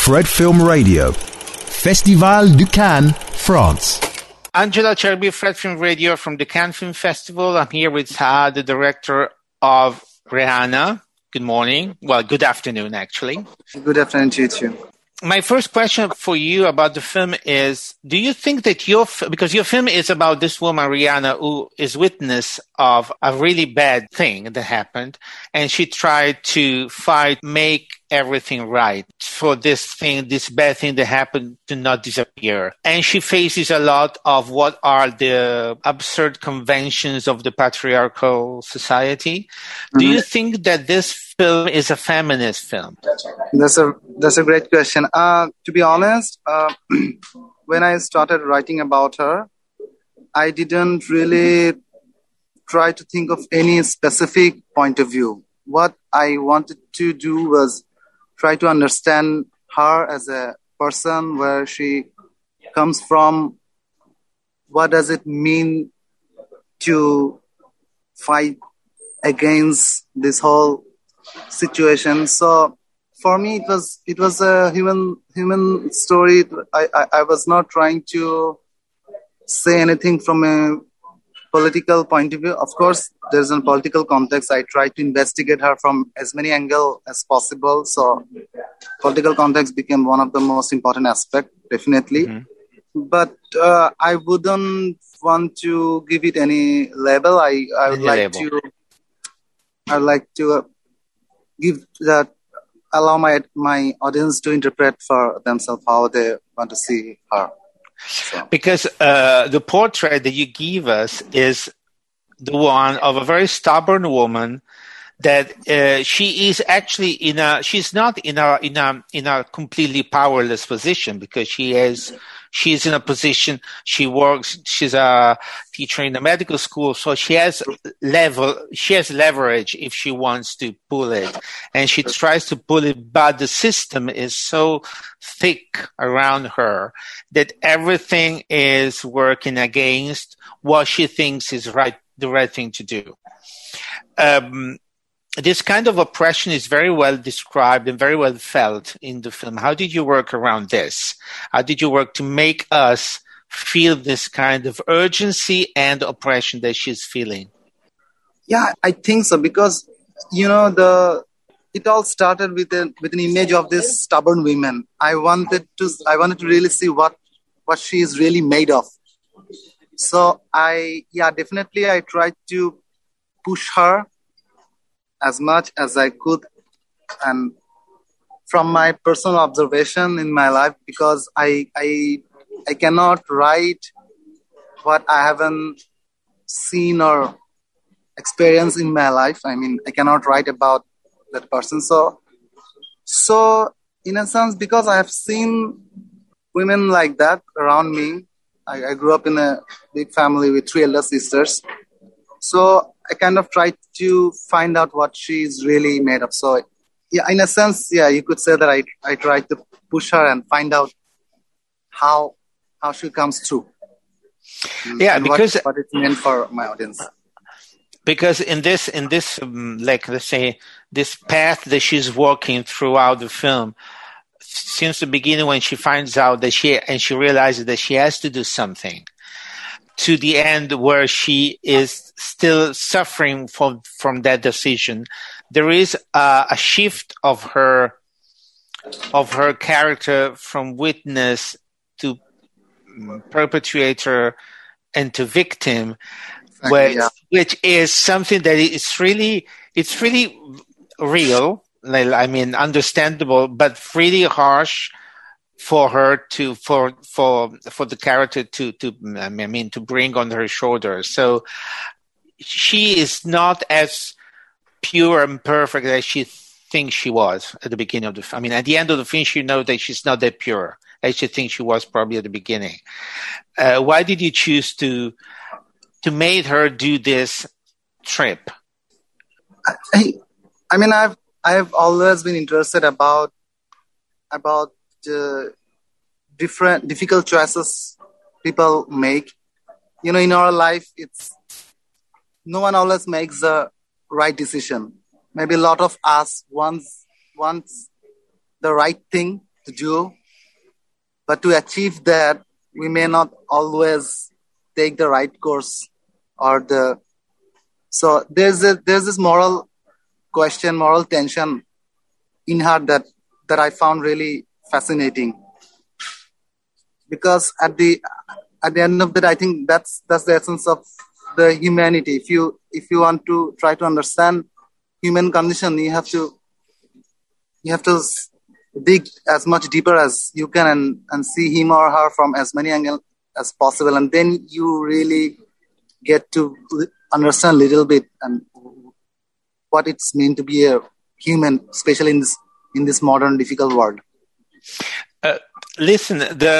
Fred Film Radio. Festival du Cannes, France. Angela Cherby, Fred Film Radio from the Cannes Film Festival. I'm here with the director of Rihanna. Good morning. Well, good afternoon, actually. Good afternoon to you too. My first question for you about the film is, do you think that because your film is about this woman, Rihanna, who is witness of a really bad thing that happened, and she tried to make everything right for this bad thing that happened to not disappear. And she faces a lot of what are the absurd conventions of the patriarchal society. Mm-hmm. Do you think that this film is a feminist film? That's a great question. To be honest, when I started writing about her, I didn't really try to think of any specific point of view. What I wanted to do was try to understand her as a person, where she comes from, what does it mean to fight against this whole situation. So for me, it was a human story. I was not trying to say anything from a political point of view. Of course, there's a political context. I tried to investigate her from as many angles as possible. So political context became one of the most important aspects, definitely. Mm-hmm. But I wouldn't want to give it any label. I would like to give that, allow my audience to interpret for themselves how they want to see her. So. Because the portrait that you give us is the one of a very stubborn woman that she is actually she's not in a completely powerless position, because she's in a position, she's a teacher in a medical school, so she has leverage if she wants to pull it, and she tries to pull it, but the system is so thick around her that everything is working against what she thinks is the right thing to do. This kind of oppression is very well described and very well felt in the film. How did you work around this? How did you work to make us feel this kind of urgency and oppression that she's feeling? Yeah, I think so, because, it all started with an image of this stubborn woman. I wanted to really see what she is really made of. So I tried to push her as much as I could, and from my personal observation in my life, because I cannot write what I haven't seen or experienced in my life. I mean, I cannot write about that person. So in a sense, because I have seen women like that around me, I grew up in a big family with 3 elder sisters. So I kind of tried to find out what she's really made of. So, yeah, in a sense, yeah, you could say that I tried to push her and find out how she comes through. Yeah, because what it meant for my audience. Because in this, like, let's say, this path that she's walking throughout the film, since the beginning, when she finds out that she realizes that she has to do something, to the end where she is still suffering from that decision, there is a shift of her character from witness to perpetrator and to victim, which is something that it's really real. I mean, understandable, but really harsh for her for the character to bring on her shoulders. So she is not as pure and perfect as she thinks she was at the beginning of the film. I mean, at the end of the film, she knows that she's not that pure as she thinks she was probably at the beginning. Why did you choose to make her do this trip? I mean, I've always been interested about difficult choices people make. In our life, no one always makes the right decision. Maybe a lot of us wants the right thing, to do. But to achieve that, we may not always take the right course so there's this moral question, moral tension in her that I found really fascinating. Because at the end of that, I think that's the essence of the humanity. If you want to try to understand human condition, you have to dig as much deeper as you can and see him or her from as many angles as possible, and then you really get to understand a little bit and what it's mean to be a human, especially in this modern difficult world. Listen,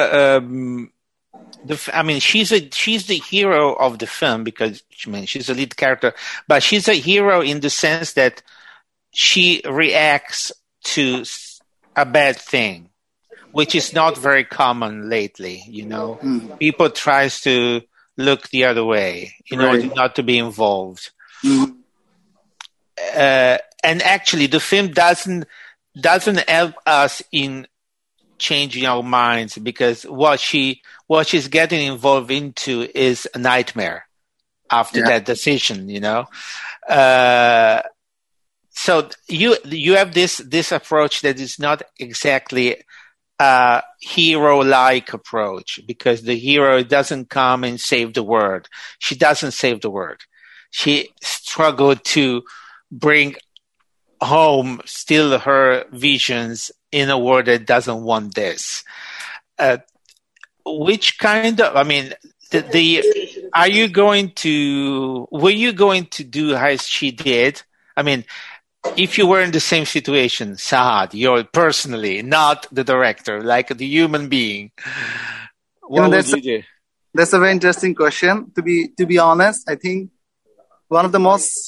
she's the hero of the film because she's a lead character, but she's a hero in the sense that she reacts to a bad thing, which is not very common lately. People tries to look the other way in order not to be involved. And actually, the film doesn't help us in changing our minds, because what she's getting involved into is a nightmare after that decision. So you have this approach that is not exactly a hero-like approach, because the hero doesn't come and save the world. She doesn't save the world. She struggled to bring home still her visions in a world that doesn't want this. Which kind of, were you going to do as she did? If you were in the same situation, Saad, you're personally, not the director, like the human being, what would you do? That's a very interesting question. To be honest, I think one of the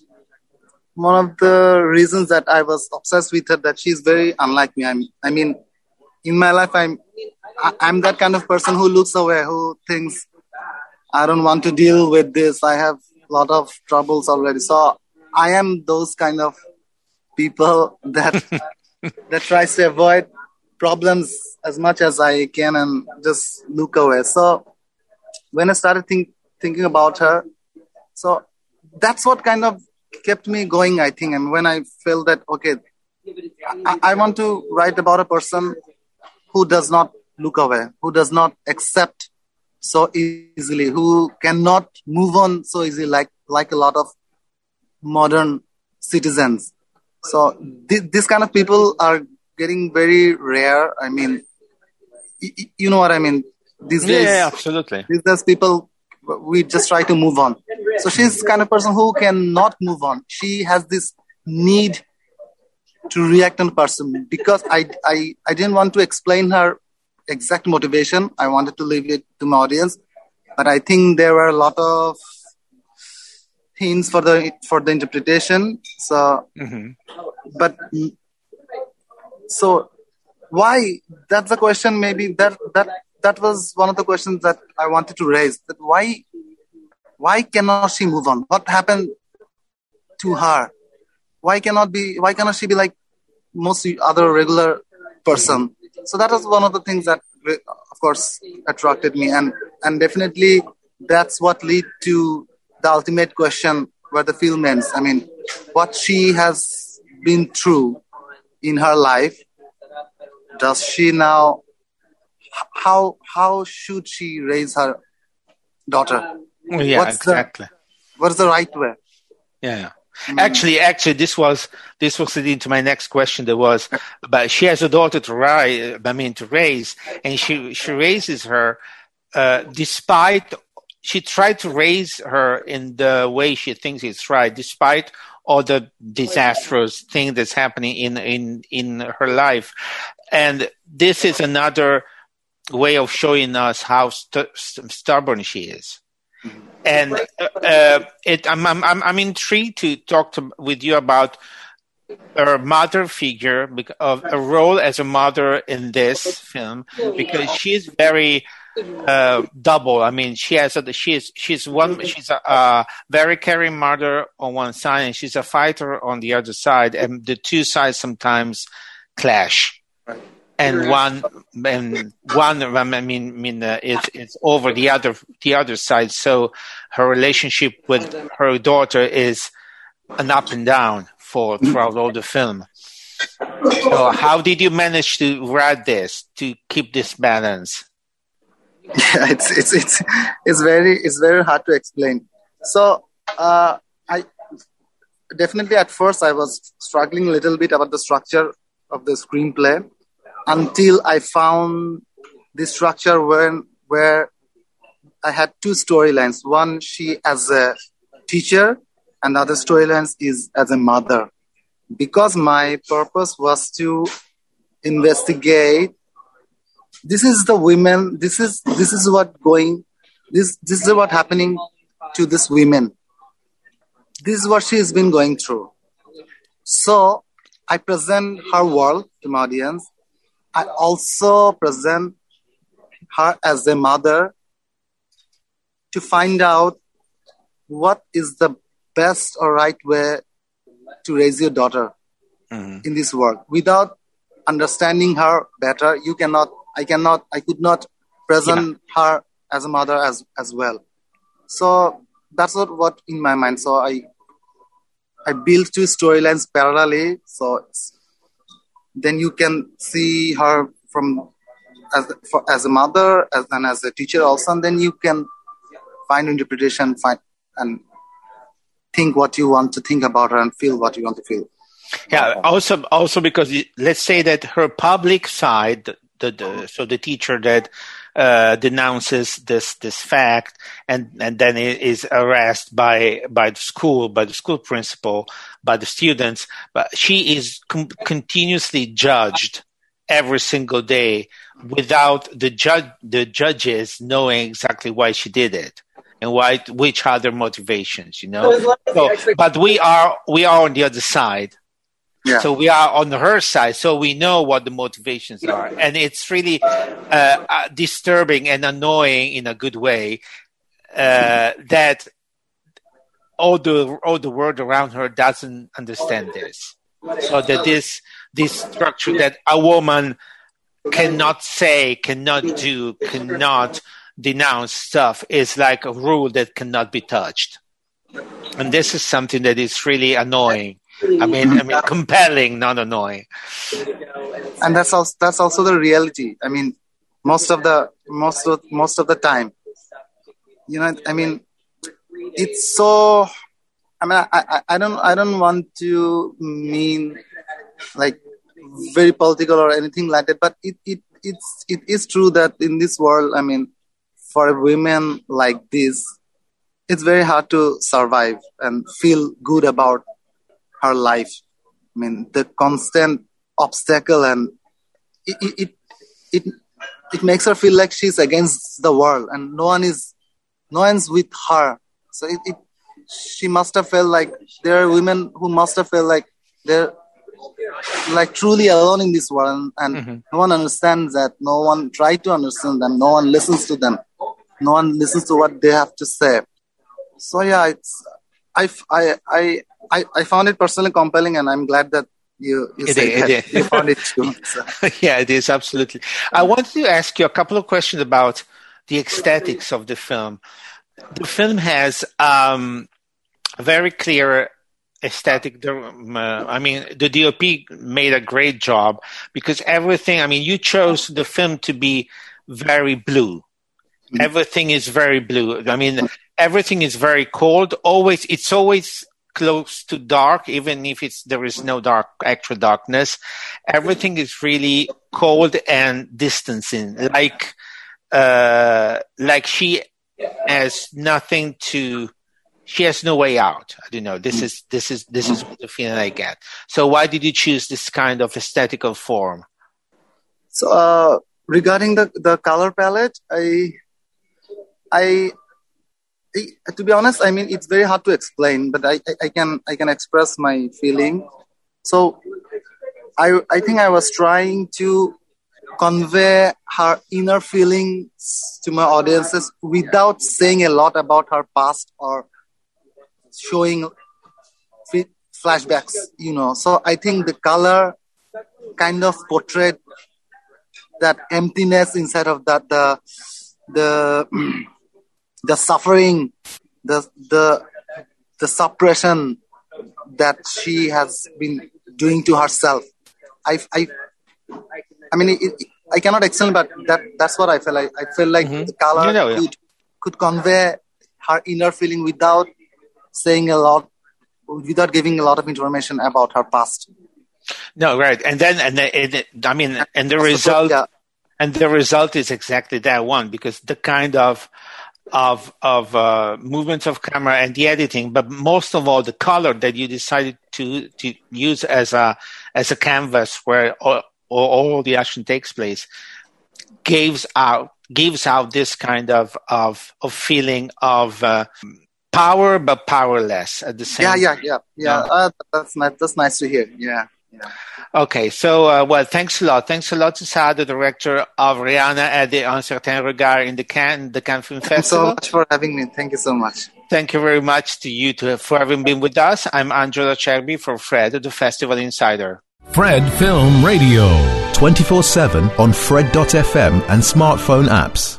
reasons that I was obsessed with her, that she's very unlike me. In my life, I'm that kind of person who looks away, who thinks, I don't want to deal with this. I have a lot of troubles already. So I am those kind of people that tries to avoid problems as much as I can and just look away. So when I started thinking about her, so that's what kind of kept me going, I think. And when I felt that, okay, I want to write about a person who does not look away, who does not accept so easily, who cannot move on so easily like a lot of modern citizens. So this kind of people are getting very rare. You know what I mean? These days, yeah, absolutely. These days people, we just try to move on. So she's the kind of person who cannot move on. She has this need to react on person, because I didn't want to explain her exact motivation. I wanted to leave it to my audience, but I think there were a lot of hints for the interpretation. So, so why? That's the question. Maybe that was one of the questions that I wanted to raise. That why cannot she move on? What happened to her? Why cannot she be like most other regular person? So that was one of the things that, of course, attracted me, and definitely that's what led to the ultimate question where the film ends. What she has been through in her life, does she now? How should she raise her daughter? Yeah, exactly. What's the right way? Yeah. Actually, this was leading to my next question. There was, but she has a daughter to raise, and she raises her, despite she tried to raise her in the way she thinks is right, despite all the disastrous thing that's happening in her life. And this is another way of showing us how stubborn she is. And I'm intrigued to talk with you about her mother figure, of a role as a mother in this film, because she's very double. She's a very caring mother on one side, and she's a fighter on the other side, and the two sides sometimes clash. and one it's over the other side. So her relationship with her daughter is an up and down throughout all the film. So how did you manage to write this, to keep this balance? Yeah, it's very hard to explain. So I definitely at first I was struggling a little bit about the structure of the screenplay until I found the structure where I had two storylines. One, she as a teacher, and the other storylines is as a mother. Because my purpose was to investigate. This is the women. This is what happening to this women. This is what she has been going through. So I present her world to my audience. I also present her as a mother to find out what is the best or right way to raise your daughter in this world. Without understanding her better, I could not present her as a mother as well. So that's what in my mind. So I built two storylines parallelly. So then you can see her as a mother and as a teacher also, and then you can find interpretation, and think what you want to think about her and feel what you want to feel. Yeah. Also because let's say that her public side, the teacher that denounces this fact and then is arrested by the school principal, by the students, but she is continuously judged every single day without the judges knowing exactly why she did it and which are their motivations, but we are on the other side. Yeah. So we are on her side, so we know what the motivations are, and it's really disturbing and annoying in a good way that all the world around her doesn't understand this. So that this structure that a woman cannot say, cannot do, cannot denounce stuff is like a rule that cannot be touched, and this is something that is really annoying. I mean, compelling, not annoying. And that's also the reality. I mean, most of the time, it's so. I don't want to mean like very political or anything like that, but it is true that in this world, for a woman like this, it's very hard to survive and feel good about her life. The constant obstacle, and it makes her feel like she's against the world and no one's with her. So she must have felt like there are women who must have felt like they're like truly alone in this world, and no one understands that. No one tries to understand them. No one listens to them. No one listens to what they have to say. So yeah, I found it personally compelling, and I'm glad that you found it too. So. Yeah, it is, absolutely. I wanted to ask you a couple of questions about the aesthetics of the film. The film has a very clear aesthetic. The DOP made a great job because everything, you chose the film to be very blue. Mm-hmm. Everything is very blue. Everything is very cold. It's always close to dark, even if there is no actual darkness. Everything is really cold and distancing, like she has nothing to. She has no way out. I don't know. This is the feeling I get. So why did you choose this kind of aesthetical form? So regarding the color palette, I to be honest, it's very hard to explain, but I can express my feeling. So I think I was trying to convey her inner feelings to my audiences without saying a lot about her past or showing flashbacks, So I think the color kind of portrayed that emptiness inside of that, the suffering, the suppression that she has been doing to herself. I mean, I cannot explain, but that's what I feel. I feel like the color could convey her inner feeling without saying a lot, without giving a lot of information about her past. No, right, and the result, and the result is exactly that one, because the kind of movements of camera and the editing, but most of all the color that you decided to use as a canvas where all the action takes place, gives out this kind of feeling of power but powerless at the same time. Yeah. That's nice to hear. Yeah. Okay, so thanks a lot to Saad, the director of Rihanna at the Un Certain Regard in the Cannes Film Festival. Thank you so much for having me. Thank you so much. Thank you very much to you for having been with us. I'm Angelo Cerbi for Fred, the Festival Insider. Fred Film Radio. 24/7 on Fred.fm and smartphone apps.